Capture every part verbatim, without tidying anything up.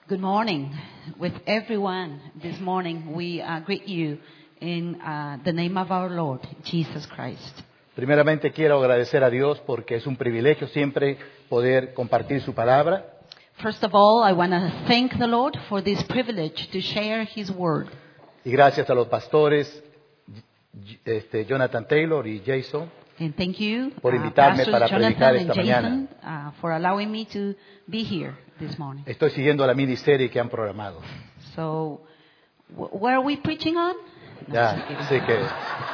Good morning. With everyone this morning, we uh, greet you in uh, the name of our Lord, Jesus Christ. Primeramente quiero agradecer a Dios porque es un privilegio siempre poder compartir su palabra. First of all, I want to thank the Lord for this privilege to share His Word. Y gracias a los pastores este, Jonathan Taylor y Jason And thank you, por uh, invitarme Pastors para predicar Jonathan esta and mañana. Jason, uh, for allowing me to be here this morning. Estoy siguiendo la miniserie que han programado. So, wh- where are we preaching on? No, just Ya, kidding.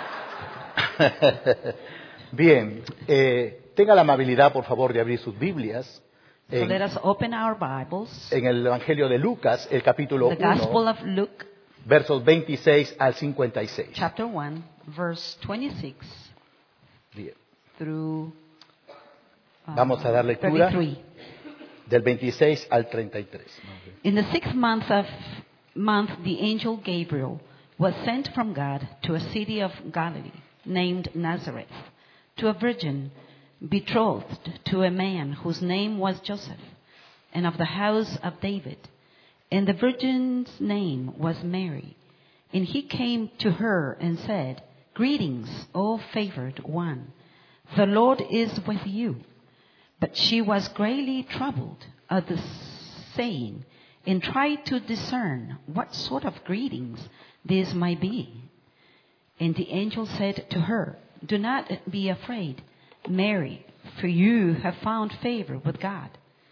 así que... Bien, eh, tenga la amabilidad, por favor, de abrir sus Biblias So en, let us open our Bibles. en el Evangelio de Lucas, el capítulo The Gospel uno, of Luke, versos veintiséis al cincuenta y seis. chapter one, verse twenty-six Bien, through uh, vamos a dar lectura thirty-three. del veintiséis al treinta y tres. In the sixth month of month, the angel Gabriel was sent from God to a city of Galilee named Nazareth, to a virgin betrothed to a man whose name was Joseph, and of the house of David. And the virgin's name was Mary. And he came to her and said, "Greetings, O favored one, the Lord is with you." But she was greatly troubled at the saying, and tried to discern what sort of greetings this might be. And the angel said to her, "Do not be afraid, Mary, for you have found favor with God.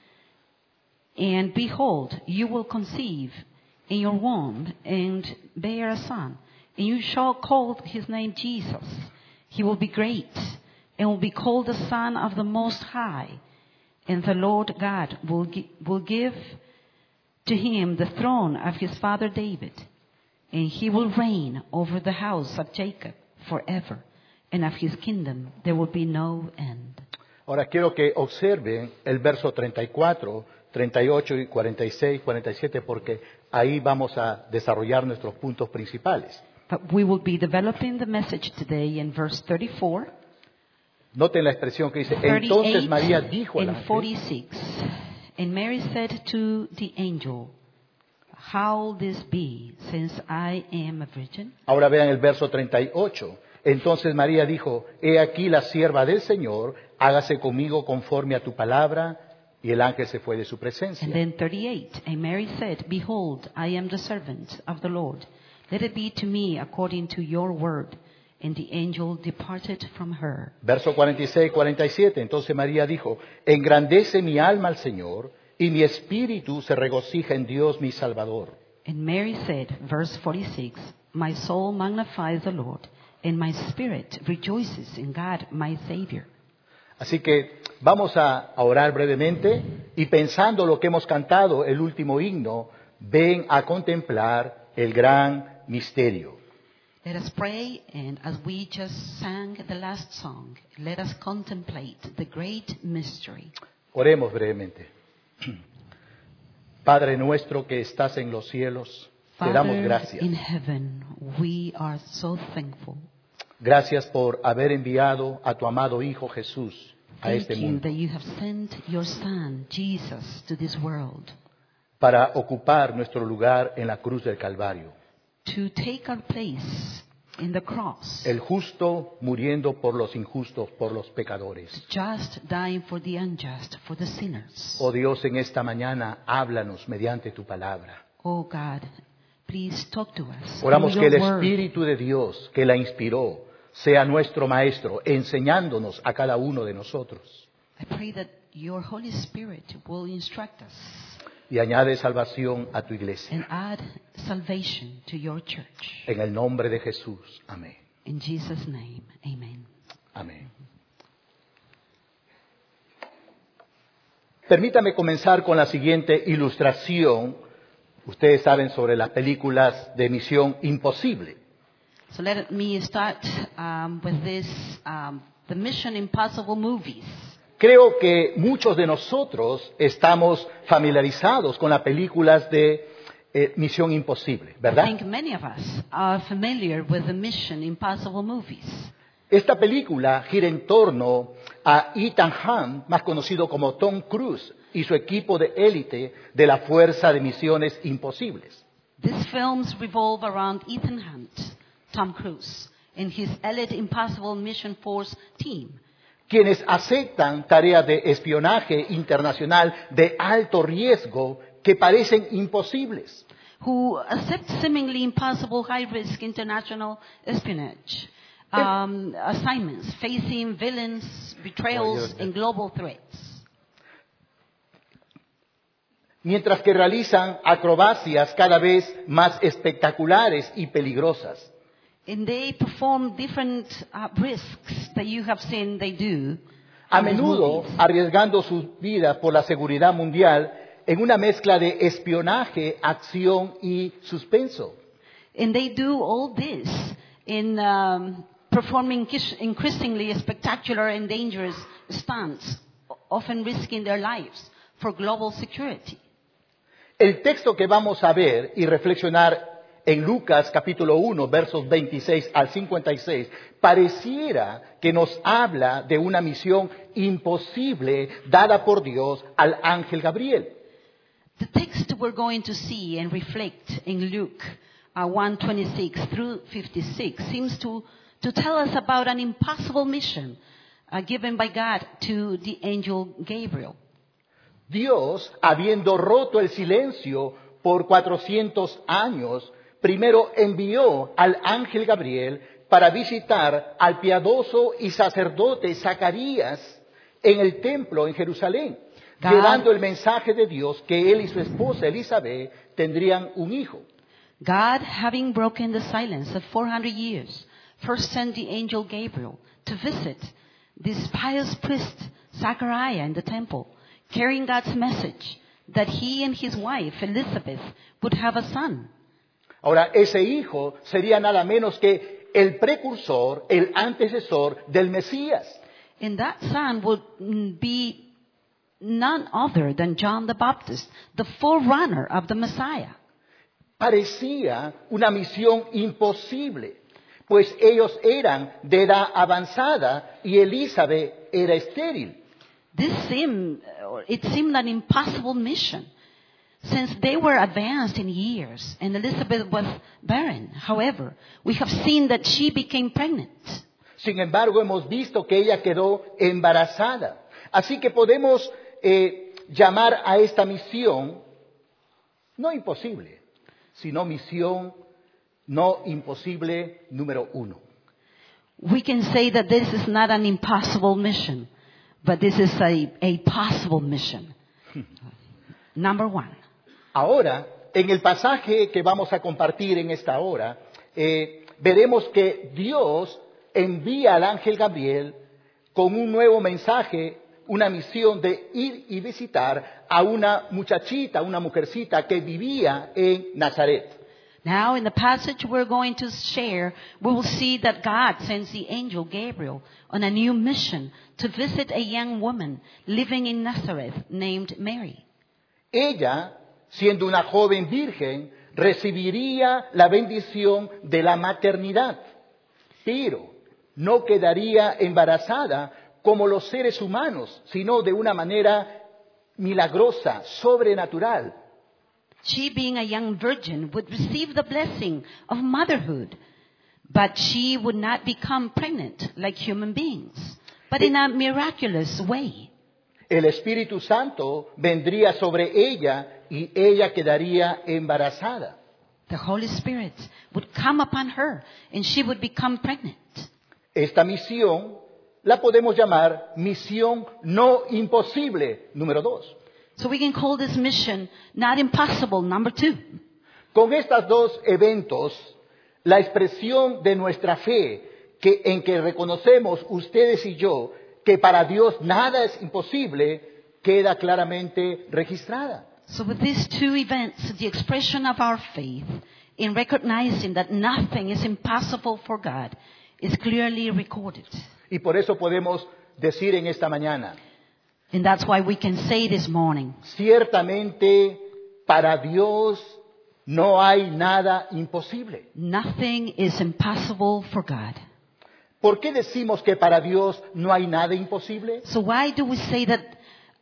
And behold, you will conceive in your womb and bear a son, and you shall call his name Jesus. He will be great and will be called the Son of the Most High. And the Lord God will, gi- will give to him the throne of his father David, and he will reign over the house of Jacob forever, and of his kingdom there will be no end." Ahora quiero que observen el verso treinta y cuatro, treinta y ocho, y cuarenta y seis, cuarenta y siete, porque ahí vamos a desarrollar nuestros puntos principales. But we will be developing the message today in verse thirty-four, Noten la expresión que dice, entonces María thirty-eight, dijo al and ángel, forty-six. And Mary said to the angel, "How will this be, since I am a virgin?" ahora vean el verso treinta y ocho, entonces María dijo, he aquí la sierva del Señor, hágase conmigo conforme a tu palabra, y el ángel se fue de su presencia. And then thirty-eight. And Mary said, "Behold, I am the servant of the Lord. Let it be to me according to your word." And the angel departed from her. Verso cuarenta y seis, cuarenta y siete, entonces María dijo, engrandece mi alma al Señor, y mi espíritu se regocija en Dios mi Salvador. And Mary said, verse forty-six, "My soul magnifies the Lord, and my spirit rejoices in God my Savior." Así que vamos a a orar brevemente, y pensando lo que hemos cantado, el último himno, ven a contemplar el gran misterio. Let us pray, and as we just sang the last song, let us contemplate the great mystery. Oremos brevemente. Padre nuestro que estás en los cielos, te damos Father gracias. in heaven, we are so thankful. Gracias por haber enviado a tu amado Hijo Jesús a Thank este you mundo that you have sent your Son, Jesus, to this world para ocupar nuestro lugar en la cruz del Calvario. to take our place in the cross, El justo muriendo por los injustos, por los pecadores. just dying for the unjust, for the sinners. Oh Dios, en esta mañana háblanos mediante tu palabra. Oh God, please talk to us. Oramos through que el your word. Espíritu de Dios que la inspiró sea nuestro maestro, enseñándonos a cada uno de nosotros. I pray that your Holy Spirit will instruct us Y añade salvación a tu iglesia. and add salvation to your church. En el nombre de Jesús. Amén. In Jesus' name, amen. Amén. Permítame comenzar con la siguiente ilustración. Ustedes saben sobre las películas de Misión Imposible. So let me start um, with this, um, the Mission Impossible movies. Creo que muchos de nosotros estamos familiarizados con las películas de eh, Misión Imposible, I ¿verdad? think many of us are familiar with the Mission Impossible movies. Esta película gira en torno a Ethan Hunt, más conocido como Tom Cruise, y su equipo de élite de la Fuerza de Misiones Imposibles. These films revolve around Ethan Hunt, Tom Cruise, and his elite Impossible Mission Force team, Quienes aceptan tareas de espionaje internacional de alto riesgo que parecen imposibles. who accept seemingly impossible high-risk international espionage um, assignments, facing villains, betrayals, and global threats. Mientras que realizan acrobacias cada vez más espectaculares y peligrosas. And they perform different uh, risks that you have seen they do. A in these menudo movies. arriesgando sus vidas por la seguridad mundial en una mezcla de espionaje, acción y suspenso. And they do all this in um, performing kish- increasingly spectacular and dangerous stunts, often risking their lives for global security. El texto que vamos a ver y reflexionar en Lucas capítulo uno, versos veintiséis al cincuenta y seis, pareciera que nos habla de una misión imposible dada por Dios al ángel Gabriel. The text we're going to see and reflect in Luke uh, one twenty-six through fifty-six seems to, to tell us about an impossible mission uh, given by God to the angel Gabriel. Dios, habiendo roto el silencio por cuatrocientos años, primero envió al ángel Gabriel para visitar al piadoso y sacerdote Zacarías en el templo en Jerusalén, God- llevando el mensaje de Dios que él y su esposa Elizabeth tendrían un hijo. God, having broken the silence of four hundred years, first sent the angel Gabriel to visit this pious priest Zachariah in the temple, carrying God's message that he and his wife Elizabeth would have a son. Ahora, ese hijo sería nada menos que el precursor, el antecesor del Mesías. And that son would mm, be none other than John the Baptist, the forerunner of the Messiah. Parecía una misión imposible, pues ellos eran de edad avanzada y Elizabeth era estéril. This seemed, or it seemed an impossible mission, since they were advanced in years and Elizabeth was barren. However, we have seen that she became pregnant. Sin embargo, hemos visto que ella quedó embarazada. Así que podemos eh, llamar a esta misión no imposible, sino misión no imposible número uno. We can say that this is not an impossible mission, but this is a, a possible mission. Number one. Ahora, en el pasaje que vamos a compartir en esta hora, eh, veremos que Dios envía al ángel Gabriel con un nuevo mensaje, una misión de ir y visitar a una muchachita, una mujercita que vivía en Nazaret. Now, in the passage we're going to share, we will see that God sends the angel Gabriel on a new mission to visit a young woman living in Nazareth named Mary. Ella, siendo una joven virgen, recibiría la bendición de la maternidad, pero no quedaría embarazada como los seres humanos, sino de una manera milagrosa, sobrenatural. She, being a young virgin, would receive the blessing of motherhood, but she would not become pregnant like human beings, but in a miraculous way. El Espíritu Santo vendría sobre ella y ella quedaría embarazada. The Holy Spirit would come upon her and she would become pregnant. Esta misión la podemos llamar misión no imposible, número dos. So we can call this mission not impossible, number two. Con estos dos eventos, la expresión de nuestra fe, que, en que reconocemos ustedes y yo que para Dios nada es imposible, queda claramente registrada. So with these two events, the expression of our faith in recognizing that nothing is impossible for God is clearly recorded. Y por eso podemos decir en esta mañana, And that's why we can say this morning, ciertamente para Dios no hay nada imposible. nothing is impossible for God. ¿Por qué decimos que para Dios no hay nada imposible? So why do we say that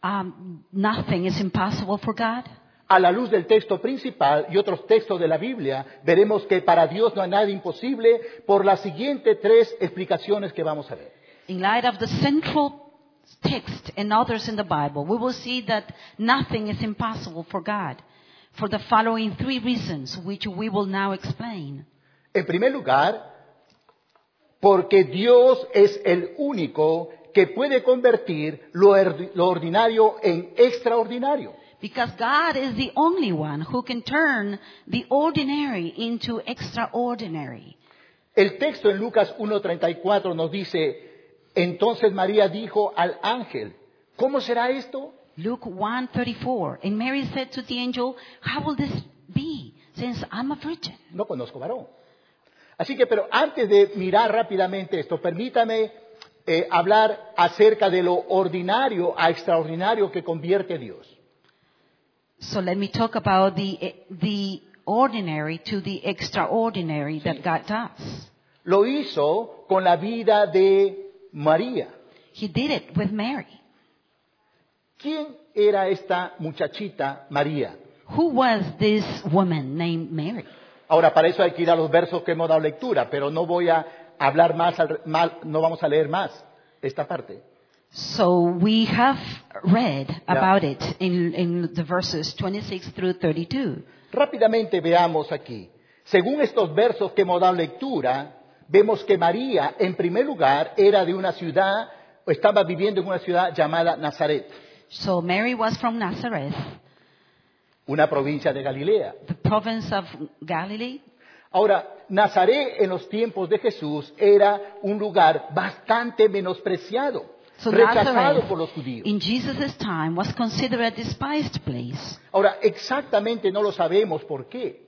um, nothing is impossible for God? A la luz del texto principal y otros textos de la Biblia, veremos que para Dios no hay nada imposible por las siguientes tres explicaciones que vamos a ver. In light of the central text and others in the Bible, we will see that nothing is impossible for God for the following three reasons, which we will now explain. En primer lugar, porque Dios es el único que puede convertir lo, ordi- lo ordinario en extraordinario. Because God is the only one who can turn the ordinary into extraordinary. El texto en Lucas uno treinta y cuatro nos dice, entonces María dijo al ángel, ¿cómo será esto? Luke one thirty-four. And Mary said to the angel, how will this be, since I'm a virgin? No conozco varón. Así que, pero antes de mirar rápidamente esto, permítame eh, hablar acerca de lo ordinario a extraordinario que convierte Dios. So let me talk about the, the ordinary to the extraordinary that God does. Lo hizo con la vida de María. He did it with Mary. ¿Quién era esta muchachita María? Who was this woman named Mary? Ahora, para eso hay que ir a los versos que hemos dado lectura, pero no voy a hablar más, al- mal- no vamos a leer más esta parte. So we have read Yeah. about it in, in the verses twenty-six through thirty-two. Rápidamente veamos aquí. Según estos versos que hemos dado lectura, vemos que María, en primer lugar, era de una ciudad, o estaba viviendo en una ciudad llamada Nazaret, So Mary was from Nazareth, una provincia de Galilea. the province of Galilee. Ahora, Nazaret en los tiempos de Jesús era un lugar bastante menospreciado, So rechazado Nazareth por los judíos. in Jesus' time was considered a despised place. Ahora, exactamente no lo sabemos por qué.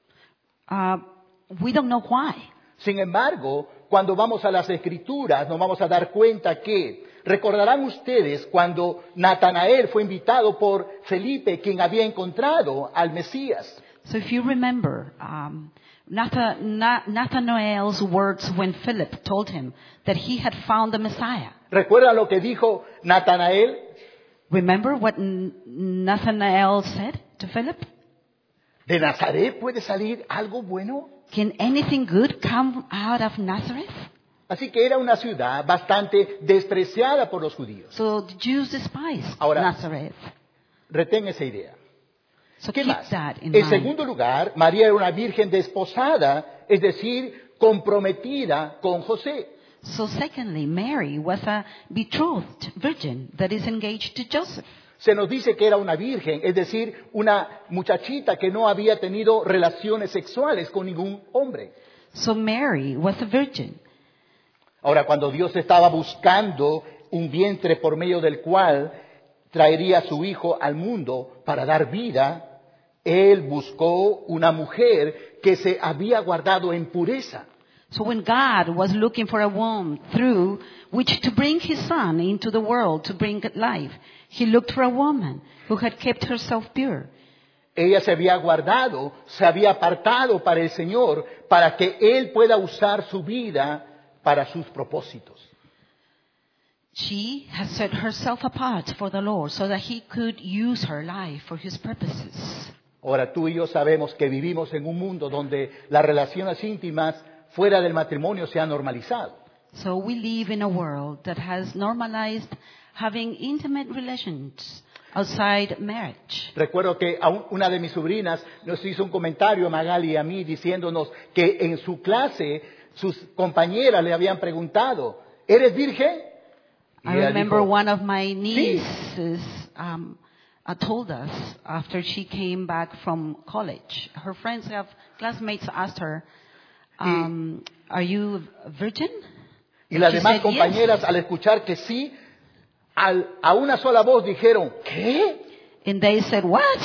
Uh, we don't know why. Sin embargo, cuando vamos a las Escrituras, nos vamos a dar cuenta que, recordarán ustedes cuando Natanael fue invitado por Felipe, quien había encontrado al Mesías. So if you remember, um, Natha- Na- Nathanael's words when Philip told him that he had found the Messiah. ¿Recuerdan lo que dijo Natanael? Remember what N- Nathanael said to Philip? ¿De Nazaret puede salir algo bueno? Can anything good come out of Nazareth? Así que era una ciudad bastante despreciada por los judíos. So the Jews despised Ahora- Nazareth. Retén esa idea. So ¿Qué keep más? that in En mind. segundo lugar, María era una virgen desposada, es decir, comprometida con José. So secondly, Mary was a betrothed virgin that is engaged to Joseph. Se nos dice que era una virgen, es decir, una muchachita que no había tenido relaciones sexuales con ningún hombre. So Mary was a virgin. Ahora, cuando Dios estaba buscando un vientre por medio del cual traería a su hijo al mundo para dar vida, Él buscó una mujer que se había guardado en pureza. So when God was looking for a womb through which to bring his son into the world to bring life, he looked for a woman who had kept herself pure. Ella se había guardado, se había apartado para el Señor, para que Él pueda usar su vida para sus propósitos. She has set herself apart for the Lord so that he could use her life for his purposes. Ahora tú y yo sabemos que vivimos en un mundo donde las relaciones íntimas fuera del matrimonio se han normalizado. So we live in a world that has normalized having intimate relations outside marriage. Recuerdo que a un- una de mis sobrinas nos hizo un comentario, Magali y a mí, diciéndonos que en su clase sus compañeras le habían preguntado, ¿eres virgen? Y I ella remember dijo, one of my nieces um, uh, told us after she came back from college. Her friends have classmates asked her, um, "Are you a virgin?" y las She demás said, compañeras "Yes." al escuchar que sí, al- a una sola voz dijeron, ¿qué? And they said, "What?"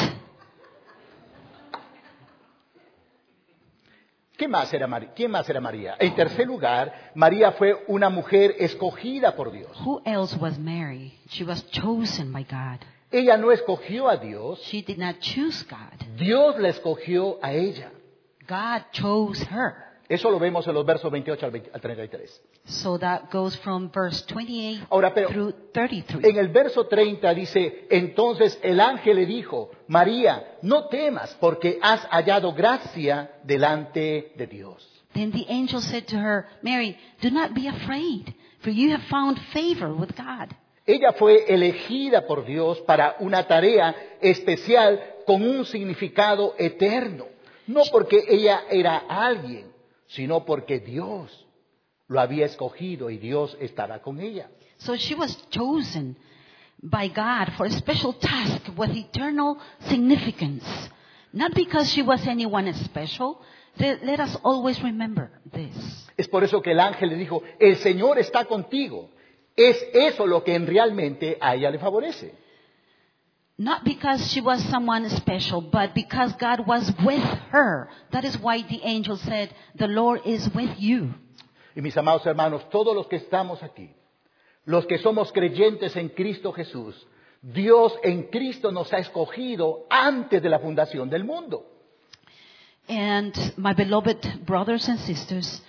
¿Qué más era María? ¿Quién más era María? En tercer lugar, María fue una mujer escogida por Dios. Who else was Mary? She was chosen by God. Ella no escogió a Dios, She did not choose God. Dios la escogió a ella. God chose her. Eso lo vemos en los versos veintiocho al, veinte, al treinta y tres. So that goes from verse twenty-eight Ahora, pero through thirty-three. en el verso treinta dice, entonces el ángel le dijo, María, no temas porque has hallado gracia delante de Dios. Then the angel said to her, Mary, do not be afraid, for you have found favor with God. Ella fue elegida por Dios para una tarea especial con un significado eterno. No porque ella era alguien, sino porque Dios lo había escogido y Dios estaba con ella. So she was chosen by God for a special task with eternal significance. Not because she was anyone special. Let, let us always remember this. Es por eso que el ángel le dijo, el Señor está contigo. Es eso lo que realmente a ella le favorece. Not because she was someone special, but because God was with her. That is why the angel said, the Lord is with you. Y mis amados hermanos, todos los que estamos aquí, los que somos creyentes en Cristo Jesús, Dios en Cristo nos ha escogido antes de la fundación del mundo. And my beloved brothers and sisters,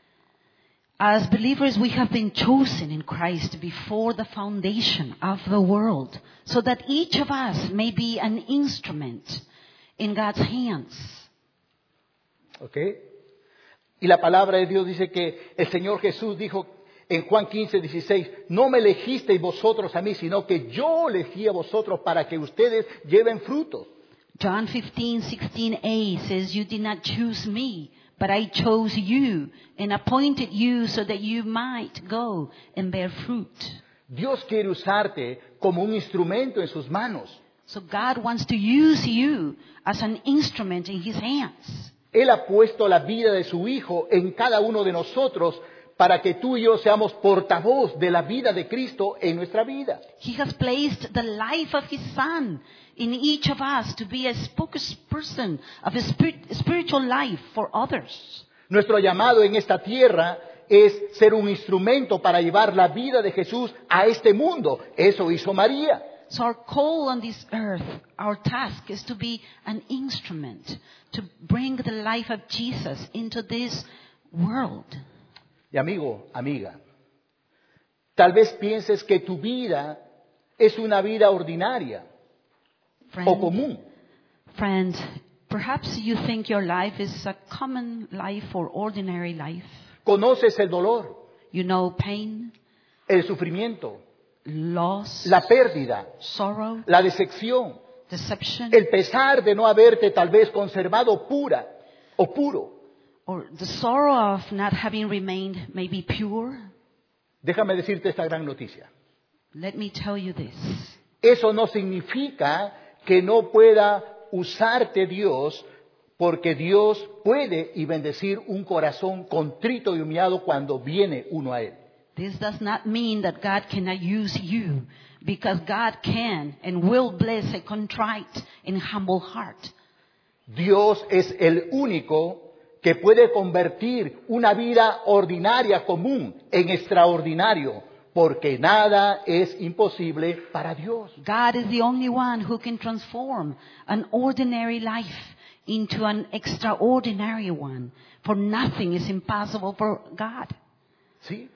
as believers, we have been chosen in Christ before the foundation of the world, so that each of us may be an instrument in God's hands. ¿Ok? Y la palabra de Dios dice que el Señor Jesús dijo en Juan quince, dieciséis, no me elegisteis vosotros a mí, sino que yo elegí a vosotros para que ustedes lleven frutos. John fifteen, sixteen a says, you did not choose me, but I chose you and appointed you so that you might go and bear fruit. Dios quiere usarte como un instrumento en sus manos. So God wants to use you as an instrument in His hands. Él ha puesto la vida de su Hijo en cada uno de nosotros para que tú y yo seamos portavoz de la vida de Cristo en nuestra vida. He has placed the life of His Son in each of us to be a spokesperson of His spiritual life for others. Nuestro llamado en esta tierra es ser un instrumento para llevar la vida de Jesús a este mundo. Eso hizo María. So our call on this earth, our task is to be an instrument to bring the life of Jesus into this world. Y amigo, amiga, tal vez pienses que tu vida es una vida ordinaria Friend, o común. friend, perhaps you think your life is a common life or ordinary life. Conoces el dolor, You know pain, el sufrimiento, loss, la pérdida, sorrow, la decepción, deception, el pesar de no haberte tal vez conservado pura o puro. or the sorrow of not having remained maybe pure. Déjame decirte esta gran noticia. Let me tell you this. Eso no significa que no pueda usarte Dios, porque Dios puede y bendecir un corazón contrito y humillado cuando viene uno a Él. This does not mean that God cannot use you, because God can and will bless a contrite and humble heart. Dios es el único que puede convertir una vida ordinaria común en extraordinario, porque nada es imposible para Dios. God is the only one who can transform an ordinary life into an extraordinary one, for nothing is impossible for God. ¿Sí?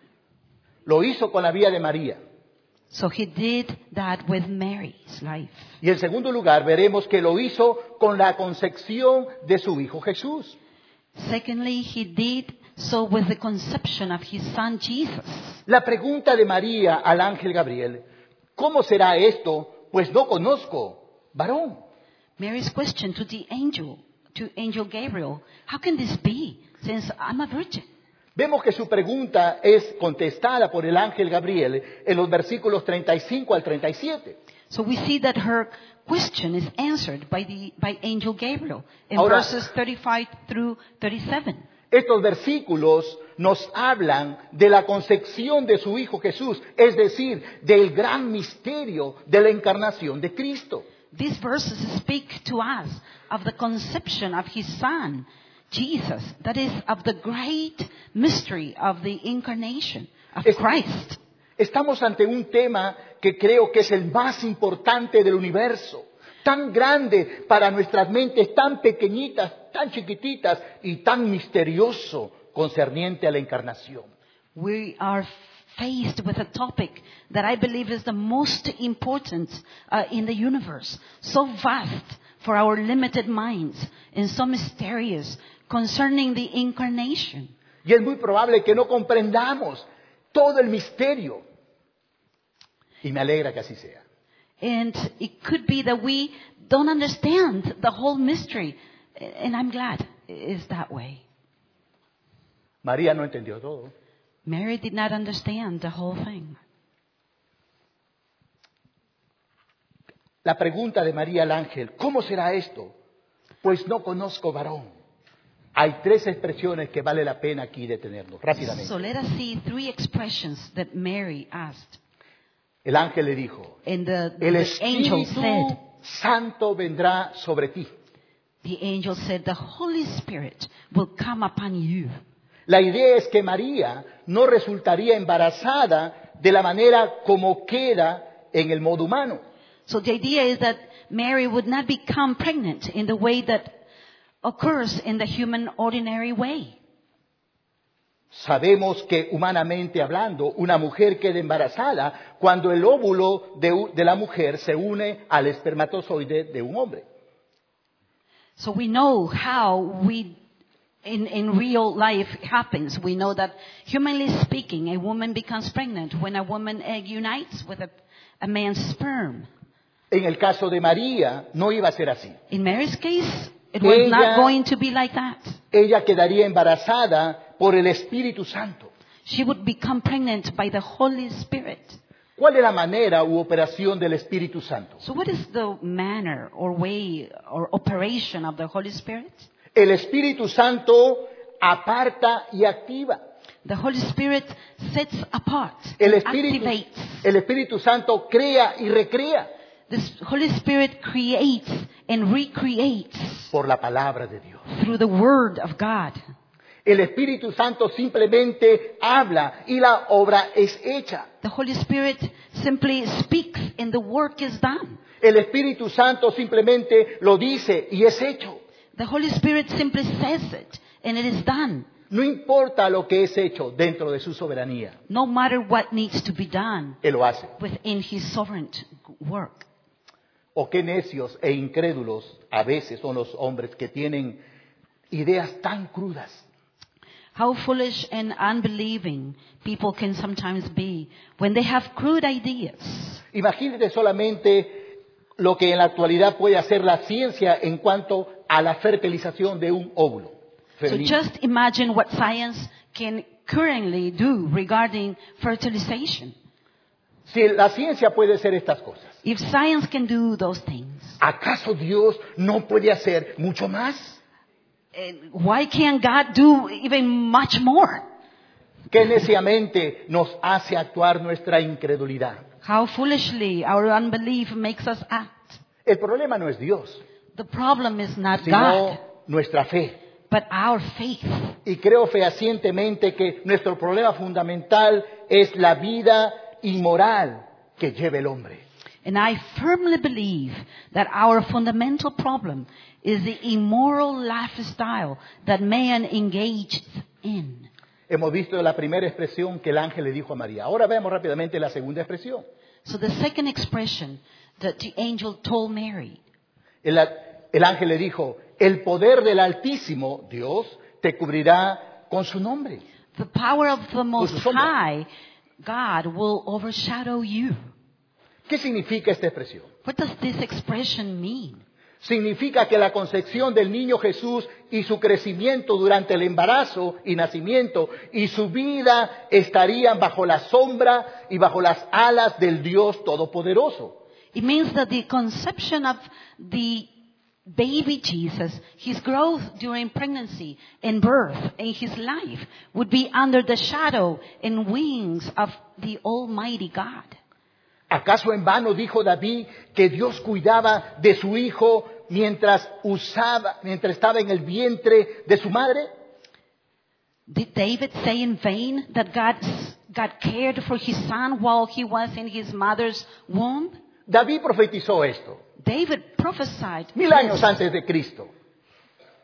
Lo hizo con la vida de María. So He did that with Mary's life. Y en segundo lugar, veremos que lo hizo con la concepción de su Hijo Jesús. Secondly, He did so with the conception of His Son Jesus. La pregunta de María al ángel Gabriel, ¿cómo será esto? Pues no conozco varón. Mary's question to the angel, to Angel Gabriel, how can this be, since I'm a virgin? Vemos que su pregunta es contestada por el ángel Gabriel en los versículos treinta y cinco al treinta y siete. So we see that her question is answered by the by Angel Gabriel in Ahora, verses thirty-five through thirty-seven. Estos versículos nos hablan de la concepción de su Hijo Jesús, es decir, del gran misterio de la encarnación de Cristo. These verses speak to us of the conception of His Son, Jesus, that is, of the great mystery of the incarnation of Es- Christ. Estamos ante un tema que creo que es el más importante del universo, tan grande para nuestras mentes, tan pequeñitas, tan chiquititas y tan misterioso concerniente a la encarnación. We are faced with a topic that I believe is the most important uh, in the universe. So vast for our limited minds and so mysterious concerning the incarnation. Y es muy probable que no comprendamos todo el misterio. Y me alegra que así sea. And it could be that we don't understand the whole mystery. And I'm glad it's that way. María no entendió todo. Mary did not understand the whole thing. La pregunta de María al ángel, ¿cómo será esto? Pues no conozco varón. Hay tres expresiones que vale la pena aquí detenernos rápidamente. So let us see three expressions that Mary asked. El ángel le dijo, And the, el the angel Espíritu said, Santo vendrá sobre ti. the angel said, the Holy Spirit will come upon you. La idea es que María no resultaría embarazada de la manera como queda en el modo humano. So the idea is that Mary would not become pregnant in the way that occurs in the human ordinary way. Sabemos que humanamente hablando, una mujer queda embarazada cuando el óvulo de, de la mujer se une al espermatozoide de un hombre. So we know how we, in, in real life happens. We know that humanly speaking, a woman becomes pregnant when a woman egg unites with a, a man's sperm. En el caso de María no iba a ser así. In Mary's case, it was Ella- not going to be like that. Ella quedaría embarazada por el Espíritu Santo. She would become pregnant by the Holy Spirit. ¿Cuál es la manera u operación del Espíritu Santo? So what is the manner or way or operation of the Holy Spirit? El Espíritu Santo aparta y activa. The Holy Spirit sets apart, El and Espíritu, activates. el Espíritu Santo crea y recrea The Holy Spirit creates and recreates por la palabra de Dios. through the Word of God. El Espíritu Santo simplemente habla y la obra es hecha. The Holy Spirit simply speaks and the work is done. El Espíritu Santo simplemente lo dice y es hecho. The Holy Spirit simply says it and it is done. No importa lo que es hecho dentro de su soberanía, No matter what needs to be done Él lo hace. within His sovereign work. O qué necios e incrédulos a veces son los hombres que tienen ideas tan crudas. How foolish and unbelieving people can sometimes be when they have crude ideas. Imagínate solamente lo que en la actualidad puede hacer la ciencia en cuanto a la fertilización de un óvulo So femenino. just imagine what science can currently do regarding fertilization. Si la ciencia puede hacer estas cosas, If science can do those things, ¿acaso Dios no puede hacer mucho más? eh, why can't God do even much more? ¿Qué neciamente nos hace actuar nuestra incredulidad? How foolishly our unbelief makes us act. El problema no es Dios, The problem is not sino God, nuestra fe. but our faith. Y creo fehacientemente que nuestro problema fundamental es la vida inmoral que lleva el hombre. And I firmly believe that our fundamental problem is the immoral lifestyle that man engages in. Hemos visto la primera expresión que el ángel le dijo a María. Ahora veamos rápidamente la segunda expresión. So the second expression that the angel told Mary, El, el ángel le dijo, el poder del Altísimo, Dios, te cubrirá con su nombre. the power of the Most su sombra. High, God will overshadow you. ¿Qué significa esta expresión? What does this expression mean? Significa que la concepción del niño Jesús y su crecimiento durante el embarazo y nacimiento y su vida estarían bajo la sombra y bajo las alas del Dios Todopoderoso. It means that the conception of the baby Jesus, his growth during pregnancy and birth and his life would be under the shadow and wings of the Almighty God. ¿Acaso en vano dijo David que Dios cuidaba de su hijo mientras usaba, mientras estaba en el vientre de su madre? Did David say in vain that God, God cared for his son while he was in his mother's womb? David profetizó esto David prophesied mil this años antes de Cristo.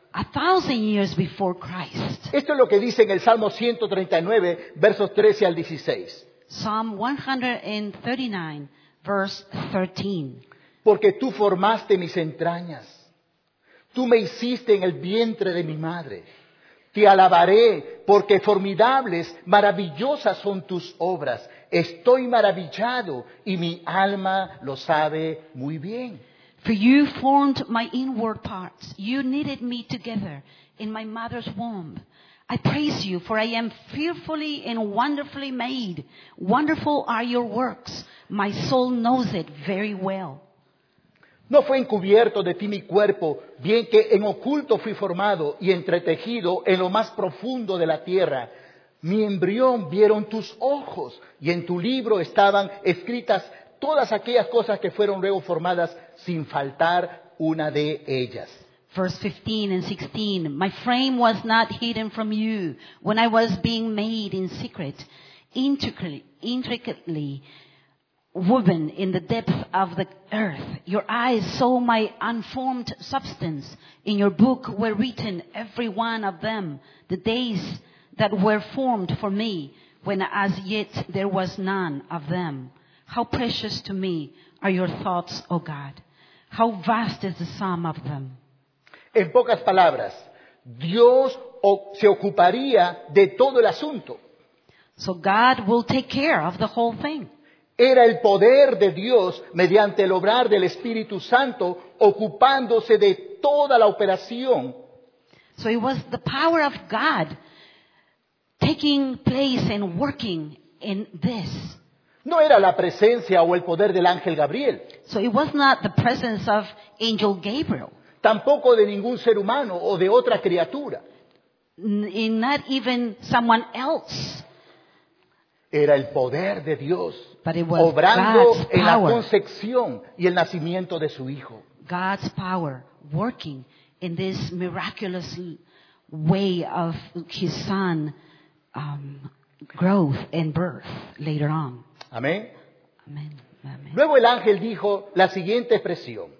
a thousand years before Christ. Esto es lo que dice en el Salmo ciento treinta y nueve, versos trece al dieciséis. Psalm one thirty-nine, verse thirteen. Porque tú formaste mis entrañas, tú me hiciste en el vientre de mi madre. Te alabaré porque formidables, maravillosas son tus obras. Estoy maravillado y mi alma lo sabe muy bien. For you formed my inward parts. You knitted me together in my mother's womb. I praise you, for I am fearfully and wonderfully made. Wonderful are your works. My soul knows it very well. No fue encubierto de ti mi cuerpo, bien que en oculto fui formado y entretejido en lo más profundo de la tierra. Mi embrión vieron tus ojos y en tu libro estaban escritas todas aquellas cosas que fueron luego formadas sin faltar una de ellas. Verse fifteen and sixteen. My frame was not hidden from you when I was being made in secret, intricately, intricately woven in the depths of the earth. Your eyes saw my unformed substance. In your book were written, every one of them, the days that were formed for me, when as yet there was none of them. How precious to me are your thoughts, O God. How vast is the sum of them. En pocas palabras, Dios se ocuparía de todo el asunto. So God will take care of the whole thing. Era el poder de Dios mediante el obrar del Espíritu Santo ocupándose de toda la operación. So it was the power of God taking place and working in this. No era la presencia o el poder del ángel Gabriel. So it was not the presence of Angel Gabriel. Tampoco de ningún ser humano o de otra criatura. N- not even someone else. Era el poder de Dios But it was obrando God's en la power. concepción y el nacimiento de su hijo. God's power working in this miraculous way of his son um, growth and birth later on. Amén. Amen. Amen. Luego el ángel dijo la siguiente expresión.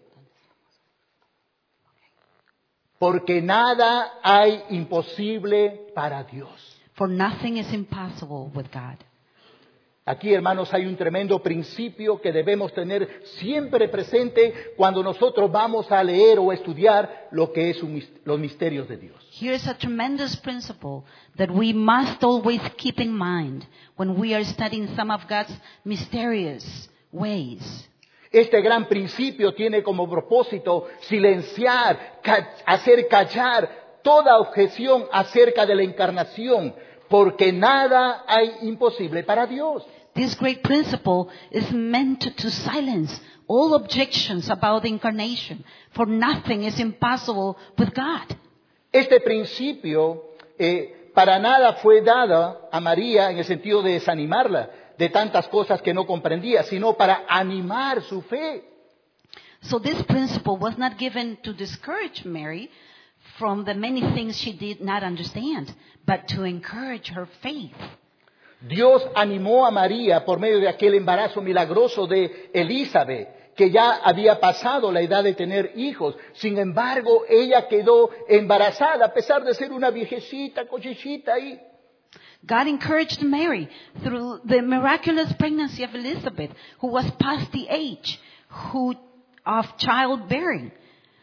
Porque nada hay imposible para Dios. For nothing is impossible with God. Aquí, hermanos, hay un tremendo principio que debemos tener siempre presente cuando nosotros vamos a leer o estudiar lo que es un, los misterios de Dios. Here's a tremendous principle that we must always keep in mind when we are studying some of God's mysterious ways. Este gran principio tiene como propósito silenciar, ca- hacer callar toda objeción acerca de la encarnación, porque nada hay imposible para Dios. This great principle is meant to, to silence all objections about the incarnation, for nothing is impossible with God. Este principio eh, para nada fue dado a María en el sentido de desanimarla de tantas cosas que no comprendía, sino para animar su fe. So this principle was not given to discourage Mary from the many things she did not understand, but to encourage her faith. Dios animó a María por medio de aquel embarazo milagroso de Elizabeth, que ya había pasado la edad de tener hijos. Sin embargo, ella quedó embarazada a pesar de ser una viejecita, cochichita ahí. God encouraged Mary through the miraculous pregnancy of Elizabeth, who was past the age who, of childbearing.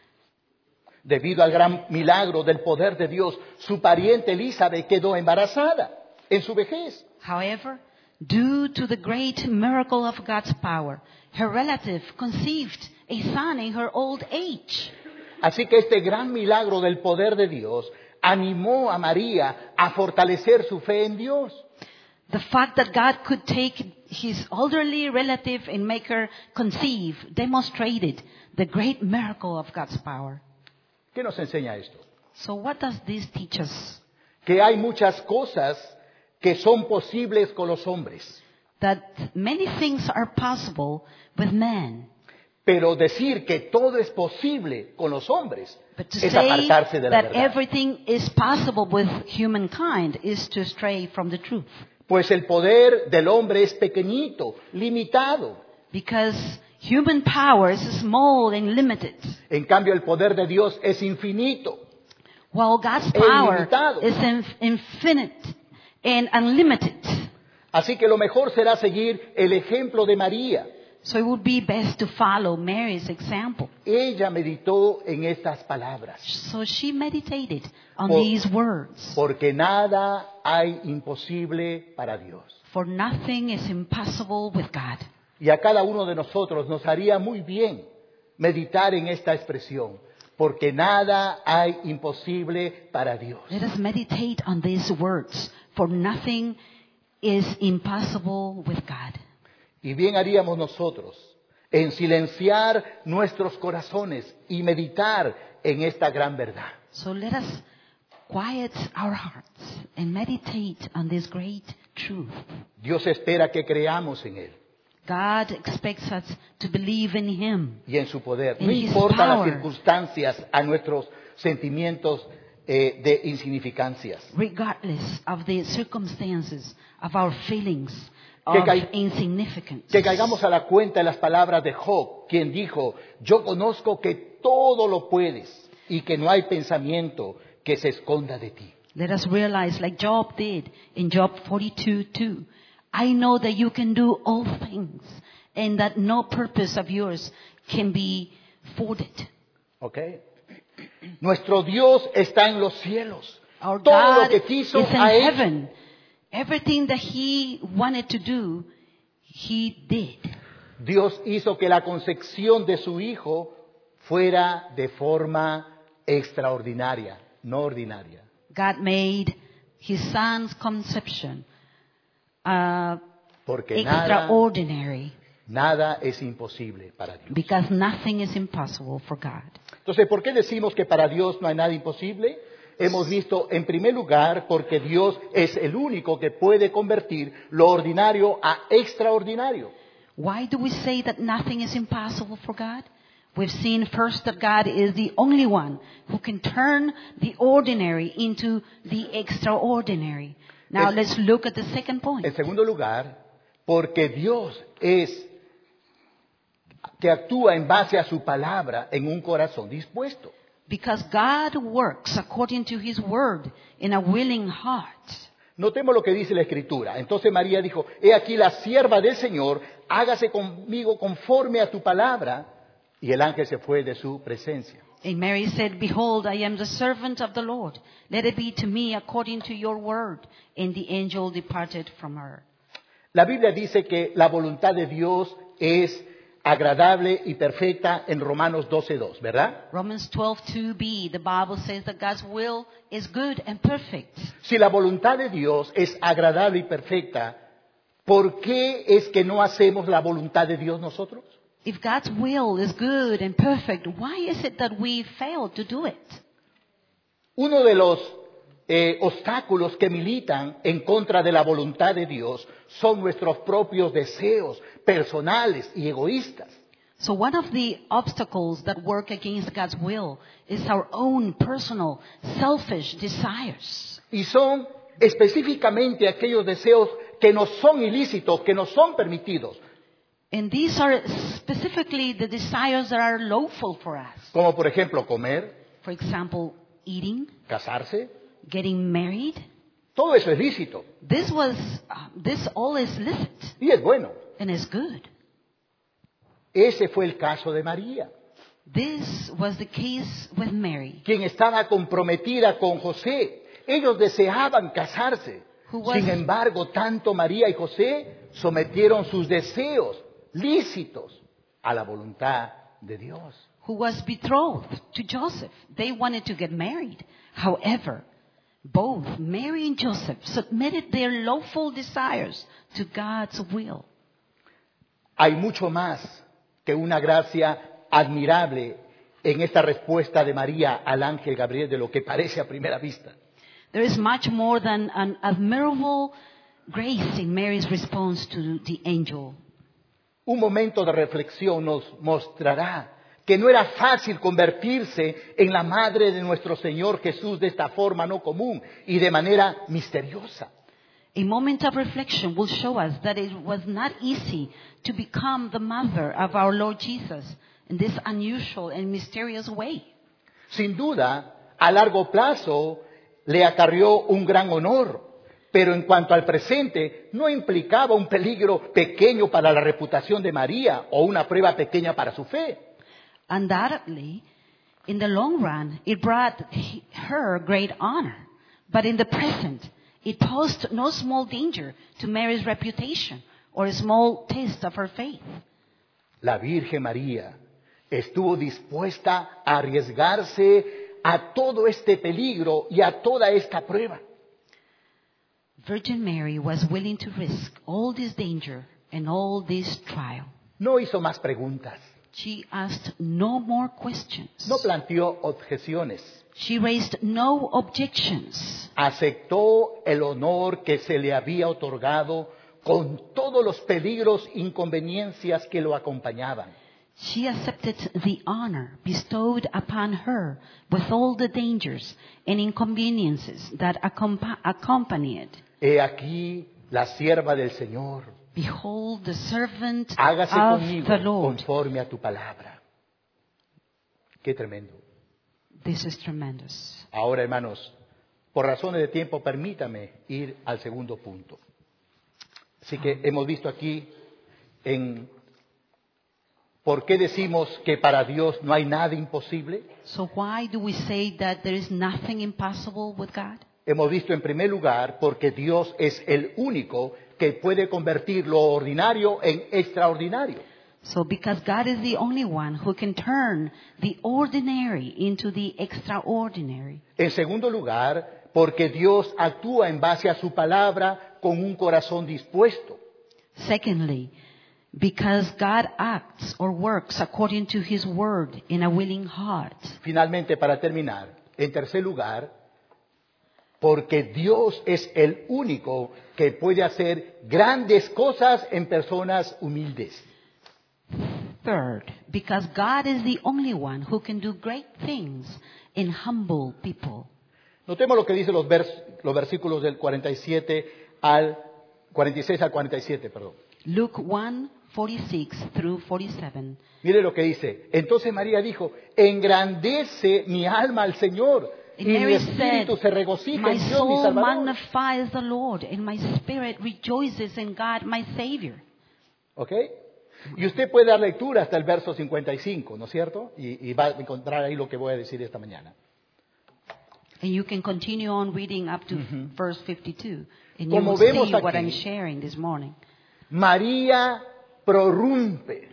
Debido al gran milagro del poder de Dios, su pariente Elizabeth quedó embarazada en su vejez. However, due to the great miracle of God's power, her relative conceived a son in her old age. Así que este gran milagro del poder de Dios animó a María a fortalecer su fe en Dios. The fact that God could take his elderly relative and make her conceive demonstrated the great miracle of God's power. ¿Qué nos enseña esto? So what does this teach us? Que hay muchas cosas que son posibles con los hombres. That many things are possible with men. Pero decir que todo es posible con los hombres But to es say apartarse de la that verdad. everything is possible with humankind is to stray from the truth. Pues el poder del hombre es pequeñito, limitado. Because human power is small and limited. En cambio, el poder de Dios es infinito. while God's e power ilimitado. is in- infinite and unlimited. Así que lo mejor será seguir el ejemplo de María. So it would be best to follow Mary's example. Ella meditó en estas palabras, So she meditated on Por- these words. porque nada hay imposible para Dios. For nothing is impossible with God. Y a cada uno de nosotros nos haría muy bien meditar en esta expresión, porque nada hay imposible para Dios. Let us meditate on these words. For nothing is impossible with God. Y bien haríamos nosotros en silenciar nuestros corazones y meditar en esta gran verdad. So let us quiet our hearts and meditate on this great truth. Dios espera que creamos en Él God expects us to believe in Him. y en su poder. In No His importa las power. circunstancias, a nuestros sentimientos eh, de insignificancias. Regardless of the circumstances, of our feelings Que of cai- insignificance. Que caigamos a la cuenta de las palabras de Job, quien dijo, yo conozco que todo lo puedes y que no hay pensamiento que se esconda de ti. Let us realize, like Job did in Job forty-two two, I know that you can do all things and that no purpose of yours can be thwarted. ¿Ok? Nuestro Dios está en los cielos. Our Todo lo God que quiso is in ha hecho. heaven. Everything that He wanted to do, He did. Dios hizo que la concepción de su Hijo fuera de forma extraordinaria, no ordinaria. God made His Son's conception uh, Porque nada, extraordinary nada es imposible para Dios. because nothing is impossible for God. Entonces, ¿por qué decimos que para Dios no hay nada imposible? Hemos visto, en primer lugar, porque Dios es el único que puede convertir lo ordinario a extraordinario. Why do we say that nothing is impossible for God? We've seen first that God is the only one who can turn the ordinary into the extraordinary. Now Es- let's look at the second point. En segundo lugar, porque Dios es que actúa en base a su palabra en un corazón dispuesto. Because God works according to His word in a willing heart. Notemos lo que dice la Escritura. Entonces María dijo, he aquí la sierva del Señor, hágase conmigo conforme a tu palabra. Y el ángel se fue de su presencia. And Mary said, Behold, I am the servant of the Lord. Let it be to me according to your word. And the angel departed from her. La Biblia dice que la voluntad de Dios es agradable y perfecta en Romanos doce dos, ¿verdad? Romans twelve two b, the Bible says that God's will is good and perfect. Si la voluntad de Dios es agradable y perfecta, ¿por qué es que no hacemos la voluntad de Dios nosotros? If God's will is good and perfect, why is it that we fail to do it? Uno de los eh, obstáculos que militan en contra de la voluntad de Dios son nuestros propios deseos personales y egoístas. So one of the obstacles that work against God's will is our own personal, selfish desires. Y son específicamente aquellos deseos que no son ilícitos, que no son permitidos, And these are specifically the desires that are lawful for us. como por ejemplo comer, For example, eating, casarse. getting married. Todo eso es lícito This was, uh, this all is licit y es bueno. and is good. Ese fue el caso de María, This was the case with Mary, quien estaba comprometida con José. Ellos deseaban casarse. Who was- Sin embargo, tanto María y José sometieron sus deseos lícitos a la voluntad de Dios. who was betrothed to Joseph. They wanted to get married. However, both Mary and Joseph submitted their lawful desires to God's will. Hay mucho más que una gracia admirable en esta respuesta de María al ángel Gabriel de lo que parece a primera vista. There is much more than an admirable grace in Mary's response to the angel. Un momento de reflexión nos mostrará que no era fácil convertirse en la madre de nuestro Señor Jesús de esta forma no común y de manera misteriosa. A moment of reflection will show us that it was not easy to become the mother of our Lord Jesus in this unusual and mysterious way. Sin duda, a largo plazo le acarrió un gran honor, pero en cuanto al presente no implicaba un peligro pequeño para la reputación de María o una prueba pequeña para su fe. Undoubtedly, in the long run, it brought her great honor. But in the present, it posed no small danger to Mary's reputation or a small test of her faith. La Virgen María estuvo dispuesta a arriesgarse a todo este peligro y a toda esta prueba. Virgin Mary was willing to risk all this danger and all this trial. No hizo más preguntas. She asked no more questions. No planteó objeciones. She raised no objections. Aceptó el honor que se le había otorgado con todos los peligros e inconveniencias que lo acompañaban. She accepted the honor bestowed upon her with all the dangers and inconveniences that accompa- accompanied. He aquí la sierva del Señor. Behold the servant Hágase of conmigo the Lord. conforme a tu palabra. Qué tremendo. This is tremendous. Ahora, hermanos, por razones de tiempo, permítame ir al segundo punto. Así que hemos visto aquí en por qué decimos que para Dios no hay nada imposible. So why do we say that there is nothing impossible with God? Hemos visto en primer lugar porque Dios es el único que puede convertir lo ordinario en extraordinario. So because God is the only one who can turn the ordinary into the extraordinary. En segundo lugar, porque Dios actúa en base a su palabra con un corazón dispuesto. Secondly, because God acts or works according to His word in a willing heart. Finalmente, para terminar, en tercer lugar, porque Dios es el único que puede hacer grandes cosas en personas humildes. Third, because God is the only one who can do great things in humble people. Notemos lo que dicen los, vers- los versículos del cuarenta y siete al cuarenta y seis al cuarenta y siete, perdón. Luke one, forty-six through forty-seven. Mire lo que dice. Entonces María dijo, engrandece mi alma al Señor y And mi Mary espíritu said, se regocija my en Dios mi soul Salvador. magnifies the Lord, and my spirit rejoices in God, my Savior. ¿Ok? Y usted puede dar lectura hasta el verso cincuenta y cinco, ¿no es cierto? Y, y va a encontrar ahí lo que voy a decir esta mañana. And you can continue on reading up to verse fifty-two. And you Como will vemos see what aquí, I'm sharing this morning. María prorrumpe.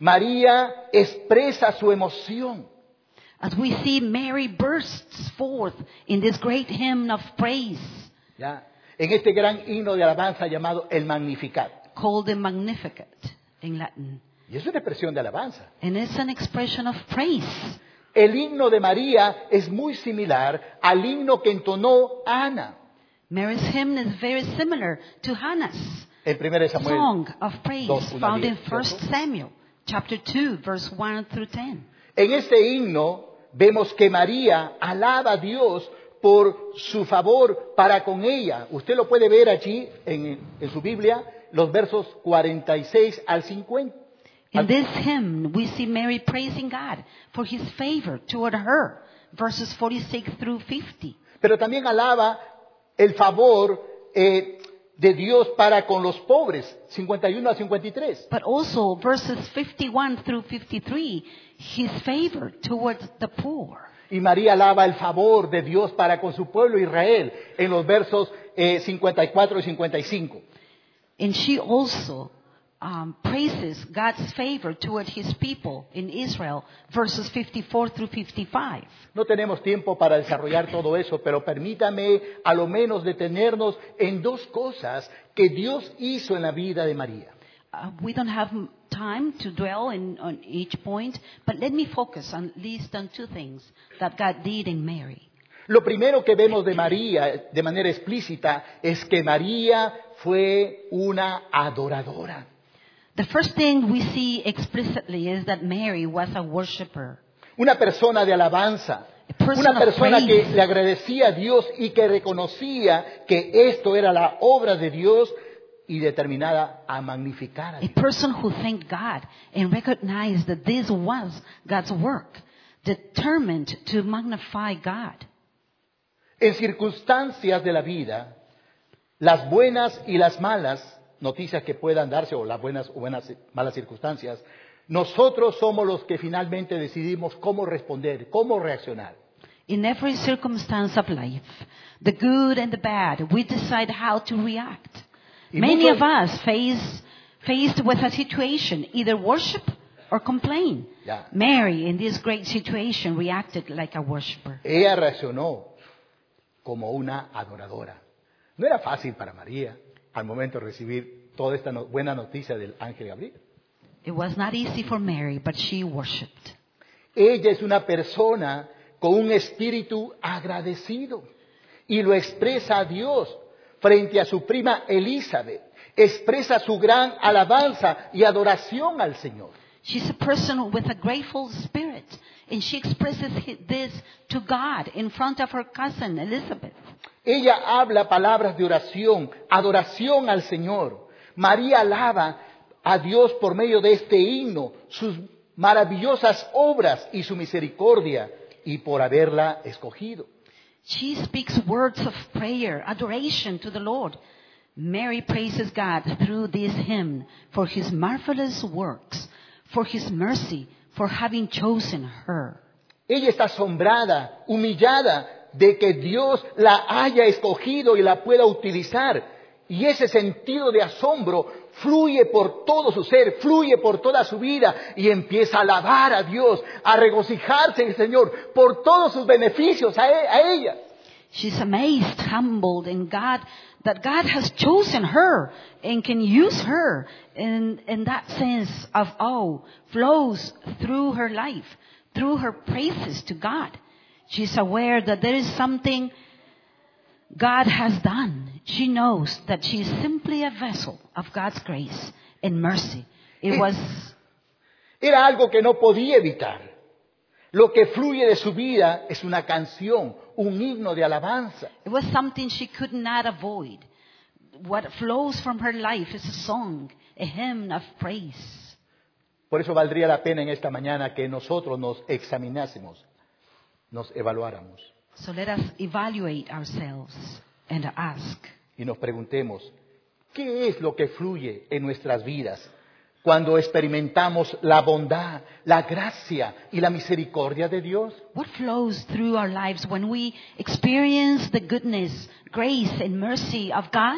María expresa su emoción. As we see, Mary bursts forth in this great hymn of praise ¿Ya? En este gran himno de alabanza llamado el Magnificat. called the Magnificat in Latin. Y es una expresión de alabanza. And it's an expression of praise. El himno de María es muy similar al himno que entonó Ana Mary's hymn is very similar to Hannah's en primera de Samuel. song of praise dos, uno, found in diez, First ¿cierto? Samuel chapter two, verse one through ten. En este himno vemos que María alaba a Dios por su favor para con ella. Usted lo puede ver allí en, en su Biblia, los versos cuarenta y seis al cincuenta. In this hymn, we see Mary praising God for His favor toward her, verses forty-six through fifty. Pero también alaba el favor eh, de Dios para con los pobres, cincuenta y uno a cincuenta y tres. But also verses fifty-one through fifty-three, His favor towards the poor. Y María alaba el favor de Dios para con su pueblo Israel en los versos eh, cincuenta y cuatro y cincuenta y cinco. And she also um, praises God's favor toward His people in Israel, verses fifty-four through fifty-five. No tenemos tiempo para desarrollar todo eso, pero permítame a lo menos detenernos en dos cosas que Dios hizo en la vida de María. Uh, we don't have m- time to dwell in, on each point, but let me focus on at least on two things that God did in Mary. Lo primero que vemos de María de manera explícita es que María fue una adoradora. The first thing we see explicitly is that Mary was a worshiper. Una persona de alabanza, A person una of persona que praise. le agradecía a Dios y que reconocía que esto era la obra de Dios y determinada a magnificar a A Dios. person who thanked God and recognized that this was God's work, determined to magnify God. En circunstancias de la vida, las buenas y las malas noticias que puedan darse, o las buenas o buenas malas circunstancias, nosotros somos los que finalmente decidimos cómo responder, cómo reaccionar. In every circumstance of life, the good and the bad, we decide how to react. Y Many muchos- of us face, faced with a situation, either worship or complain. Ya. Mary, in this great situation, reacted like a worshiper. Ella reaccionó como una adoradora. No era fácil para María al momento de recibir toda esta no- buena noticia del ángel Gabriel. It was not easy for Mary, but she worshipped. Ella es una persona con un espíritu agradecido y lo expresa a Dios frente a su prima Elizabeth. Expresa su gran alabanza y adoración al Señor. She's a person with a grateful spirit, and she expresses hi- this to God in front of her cousin Elizabeth. Ella habla palabras de oración, adoración al Señor. María alaba a Dios por medio de este himno, sus maravillosas obras y su misericordia, y por haberla escogido. She speaks words of prayer, adoration to the Lord. Mary praises God through this hymn for his marvelous works, for his mercy, for having chosen her. Ella está asombrada, humillada de que Dios la haya escogido y la pueda utilizar. Y ese sentido de asombro fluye por todo su ser, fluye por toda su vida y empieza a alabar a Dios, a regocijarse en el Señor por todos sus beneficios a, e- a ella. She's amazed, humbled in God, that God has chosen her and can use her. And, and that sense of awe flows through her life, through her praises to God. She's aware that there is something God has done. She knows that she is simply a vessel of God's grace and mercy. It was, Era algo que no podía evitar. Lo que fluye de su vida es una canción, un himno de alabanza. it was something she could not avoid. What flows from her life is a song, a hymn of praise. Por eso valdría la pena en esta mañana que nosotros nos examinásemos, nos evaluáramos So let us evaluate ourselves and ask, y nos preguntemos, ¿qué es lo que fluye en nuestras vidas cuando experimentamos la bondad, la gracia y la misericordia de Dios? what flows through our lives when we experience the goodness, grace, and mercy of God?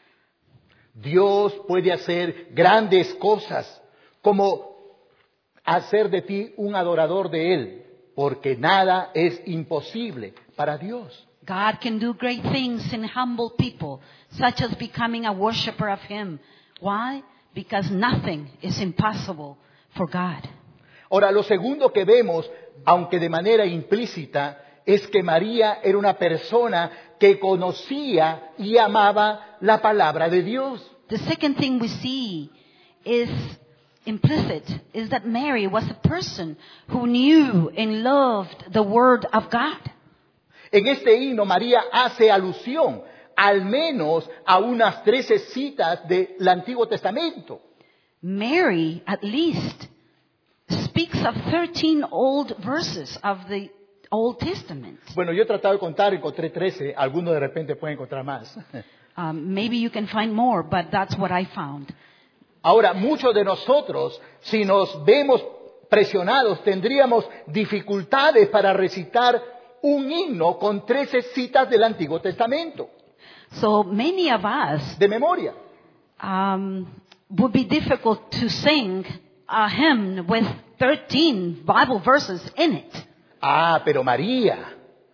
Dios puede hacer grandes cosas, como hacer de ti un adorador de Él, porque nada es imposible para Dios. God can do great things in humble people, such as becoming a worshiper of Him. Why? Because nothing is impossible for God. Ahora, lo segundo que vemos, aunque de manera implícita, es que María era una persona que conocía y amaba la palabra de Dios. The second thing we see is implicit, is that Mary was a person who knew and loved the Word of God. En este himno, María hace alusión al menos a unas trece citas del Antiguo Testamento. Mary, at least, speaks of thirteen old verses of the Old Testament. Bueno, yo he tratado de contar, encontré trece, algunos de repente pueden encontrar más. Um, maybe you can find more, but that's what I found. Ahora, muchos de nosotros, si nos vemos presionados, tendríamos dificultades para recitar un himno con trece citas del Antiguo Testamento, So many of us de memoria. um, would be difficult to sing a hymn with thirteen Bible verses in it. Ah, pero María,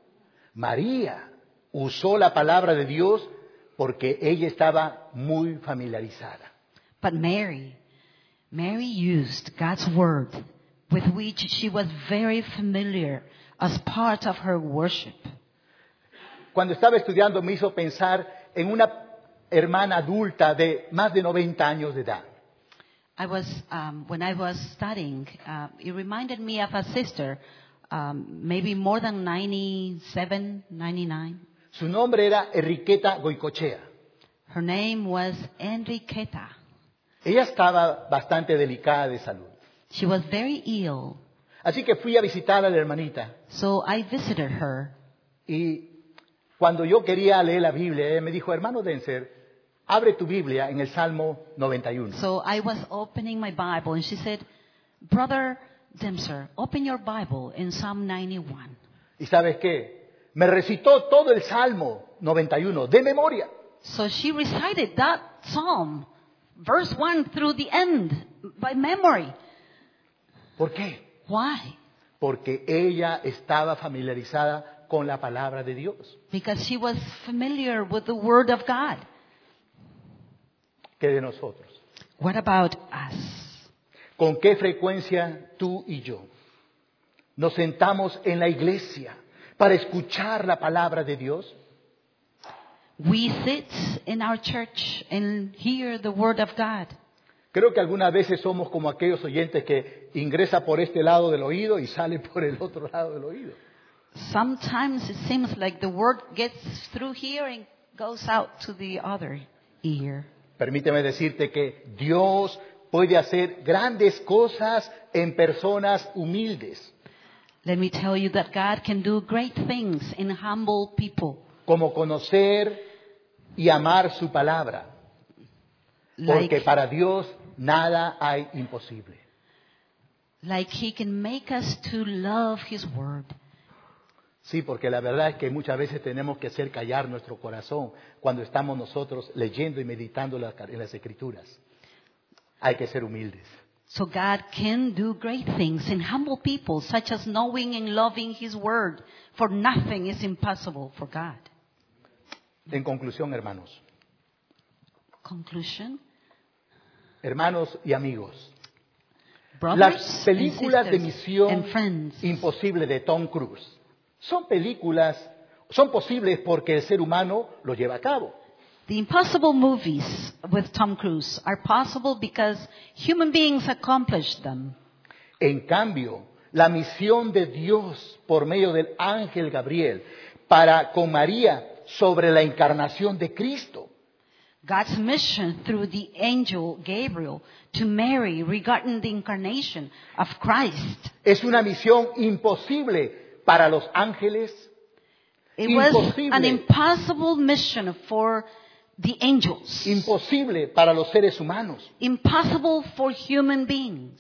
María usó la palabra de Dios porque ella estaba muy familiarizada. But Mary, Mary used God's word with which she was very familiar as part of her worship. Cuando estaba estudiando me hizo pensar en una hermana adulta de más de noventa años de edad. I was, um, when I was studying, uh, it reminded me of a sister, um, maybe more than ninety-seven, ninety-nine. Su nombre era Enriqueta Goicochea. Her name was Enriqueta. Ella estaba bastante delicada de salud. She was very ill, Así que fui a visitar a la hermanita so I visited her. y Cuando yo quería leer la Biblia, ella me dijo, hermano Denzer, abre tu Biblia en el Salmo noventa y uno. So I was opening my Bible and she said, Brother Demser, open your Bible in Psalm ninety-one. ¿Y sabes qué? Me recitó todo el Salmo noventa y uno de memoria. So she recited that psalm, verse one through the end, by memory. ¿Por qué? Why? Porque ella estaba familiarizada con la palabra de Dios. Because she was familiar with the Word of God. ¿Qué de nosotros? What about us? ¿Con qué frecuencia tú y yo nos sentamos en la iglesia para escuchar la palabra de Dios? We sit in our church and hear the Word of God. Creo que algunas veces somos como aquellos oyentes que ingresa por este lado del oído y sale por el otro lado del oído. Sometimes it seems like the Word gets through here and goes out to the other ear. Permíteme decirte que Dios puede hacer grandes cosas en personas humildes, Let me tell you that God can do great things in humble people. como conocer y amar su palabra, porque Like, para Dios nada hay imposible. like He can make us to love His Word. Sí, porque la verdad es que muchas veces tenemos que hacer callar nuestro corazón cuando estamos nosotros leyendo y meditando en las Escrituras. Hay que ser humildes. So God can do great things in humble people, such as knowing and loving His Word. For nothing is impossible for God. En conclusión, hermanos, Conclusion. hermanos y amigos, Brothers las and películas de sisters Misión and friends. Imposible de Tom Cruise son películas, son posibles porque el ser humano lo lleva a cabo. The impossible movies with Tom Cruise are possible because human beings accomplished them. En cambio, la misión de Dios por medio del ángel Gabriel para con María sobre la encarnación de Cristo God's mission through the angel Gabriel to Mary regarding the incarnation of Christ. es una misión imposible para los ángeles, It was Imposible. an impossible mission for the angels. imposible para los seres humanos, Impossible for human beings.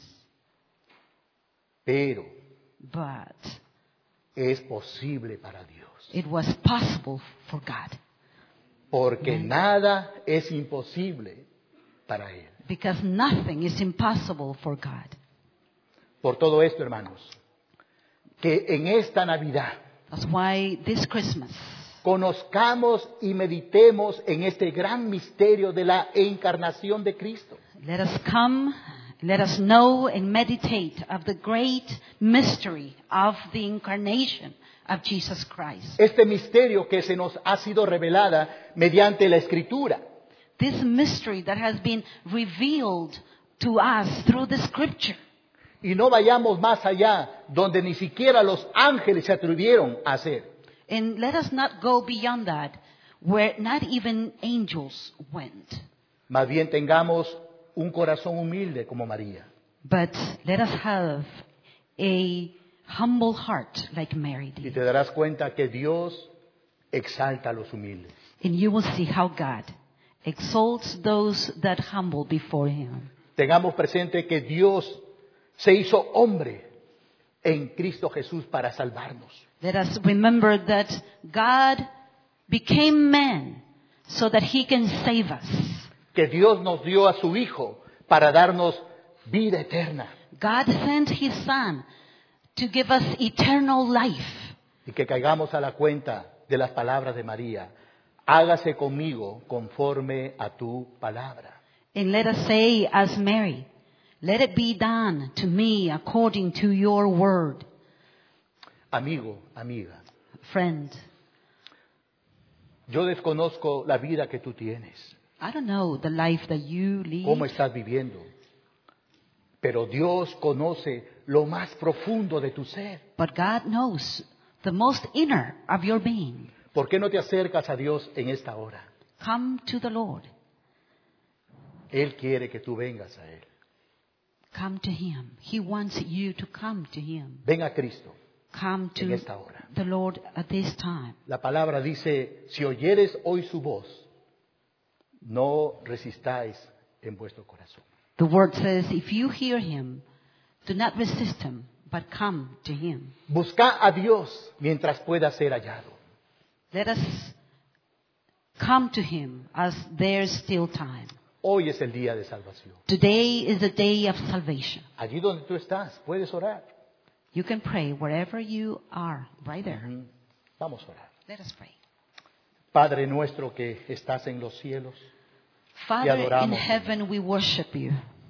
pero But es posible para Dios, it was possible for God. porque nada es imposible para Él. Because nothing is impossible for God. Por todo esto, hermanos, que en esta Navidad That's why this Christmas, conozcamos y meditemos en este gran misterio de la encarnación de Cristo. let us come, let us know and meditate of the great mystery of the incarnation of Jesus Christ. Este misterio que se nos ha sido revelada mediante la Escritura. This mystery that has been revealed to us through the Scripture. Y no vayamos más allá, donde ni siquiera los ángeles se atrevieron a hacer. And let us not go beyond that, where not even angels went. Más bien tengamos un corazón humilde como María. But let us have a humble heart like Mary Y did. te darás cuenta que Dios exalta a los humildes. And you will see how God exalts those that humble before Him. Tengamos presente que Dios se hizo hombre en Cristo Jesús para salvarnos. Let us remember that God became man so that He can save us. Que Dios nos dio a su Hijo para darnos vida eterna. God sent His Son to give us eternal life. Y que caigamos a la cuenta de las palabras de María. Hágase conmigo conforme a tu palabra. And let us say as Mary, let it be done to me according to your word. Amigo, amiga, Friend, yo desconozco la vida que tú tienes, I don't know the life that you cómo lead, estás viviendo, pero Dios conoce lo más profundo de tu ser. but God knows the most inner of your being. ¿Por qué no te acercas a Dios en esta hora? Come to the Lord. Él quiere que tú vengas a Él. Come to Him. He wants you to come to Him. Ven a Cristo. come en to esta hora. the Lord at this time. La palabra dice, si oyeres hoy su voz, no resistáis en vuestro corazón. The word says, if you hear him, do not resist him, but come to him. Busca a Dios mientras pueda ser hallado. Let us come to him as there's still time. Hoy es el día de salvación. Today is a day of salvation. Allí donde tú estás, puedes orar. You can pray wherever you are, right there. Ujú. Vamos a orar. Let us pray. Padre nuestro que estás en los cielos, Father in adoramos, heaven, we worship you.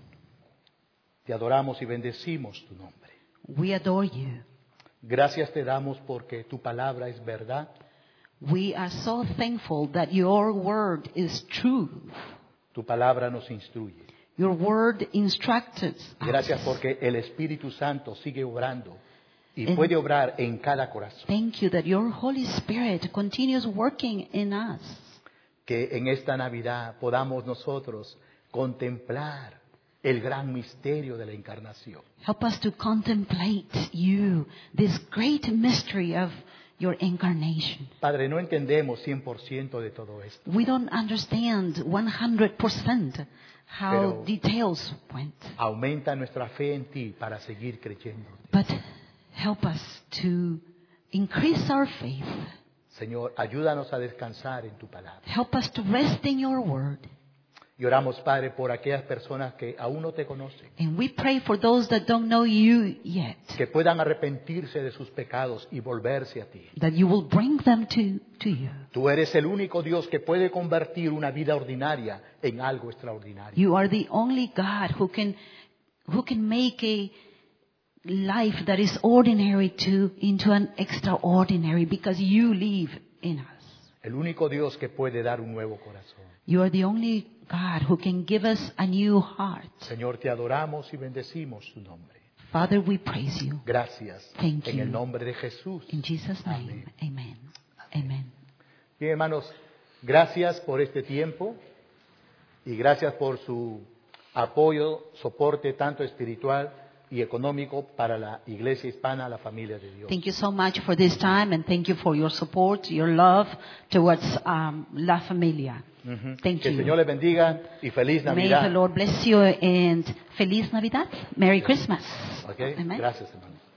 te adoramos y bendecimos tu nombre. We adore you. Gracias te damos porque tu palabra es verdad. We are so thankful that your word is truth. Tu palabra nos instruye. Your word instructed us. Gracias porque el Espíritu Santo sigue obrando y En- puede obrar en cada corazón. Thank you that your Holy Spirit continues working in us. Que en esta Navidad podamos nosotros contemplar el gran misterio de la encarnación. Help us to contemplate you, this great mystery of your incarnation. Padre, no entendemos cien por ciento de todo esto, We don't understand one hundred percent how Pero- details went, aumenta nuestra fe en ti para seguir creyendo. but help us to increase our faith. Señor, ayúdanos a descansar en tu palabra. Help us to rest in your word. Y oramos, Padre, por aquellas personas que aún no te conocen, And we pray for those that don't know you yet, que puedan arrepentirse de sus pecados y volverse a ti. that you will bring them to, to you. Tú eres el único Dios que puede convertir una vida ordinaria en algo extraordinario. You are the only God who can, who can make a life that is ordinary to, into an extraordinary because you live in us. El único Dios que puede dar un nuevo corazón. You are the only God who can give us a new heart. Señor, te adoramos y bendecimos su nombre. Father, we praise you. Gracias. Thank En you. el nombre de Jesús. In Jesus' name, amen. Amen. Bien, hermanos, gracias por este tiempo y gracias por su apoyo, soporte tanto espiritual y económico para la Iglesia Hispana, la familia de Dios. Thank you so much for this time and thank you for your support, your love towards um, La Familia. Ujú. Thank Que el you. Señor les bendiga y feliz May the Navidad. Lord bless you and Feliz Navidad. Merry Christmas. ¿Ok? Amen. Gracias, hermanos.